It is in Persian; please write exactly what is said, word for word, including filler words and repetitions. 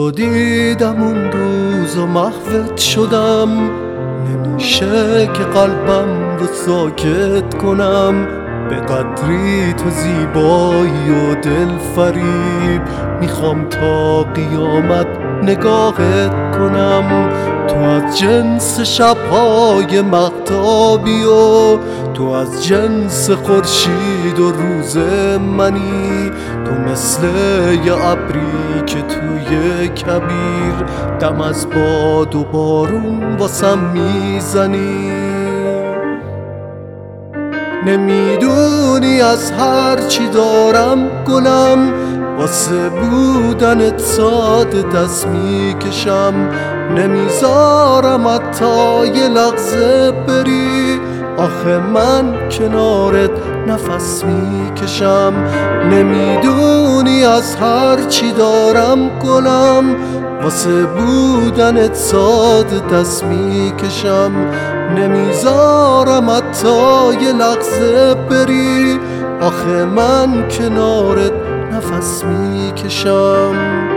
تو دیدم اون روز و محوت شدم، نمیشه که قلبم رو ساکت کنم. به قدری تو زیبایی و دل فریب، میخوام تا قیامت نگاهت کنم. تو از جنس شبهای مهتابی و تو از جنس خورشید و روز منی. تو مثل یه ابری که توی کبیر دم از باد و بارون واسم میزنی. نمیدونی از هر چی دارم گلم، واسه بودنت ساده دست میکشم. نمیذارم حتی یه لحظه بری، آخه من کنارت نفس میکشم. نمیدونی از هر چی دارم گلم، واسه بودنت ساده دست میکشم. نمیذارم حتی یه لحظه بری، آخه من کنارت نفس میکشم.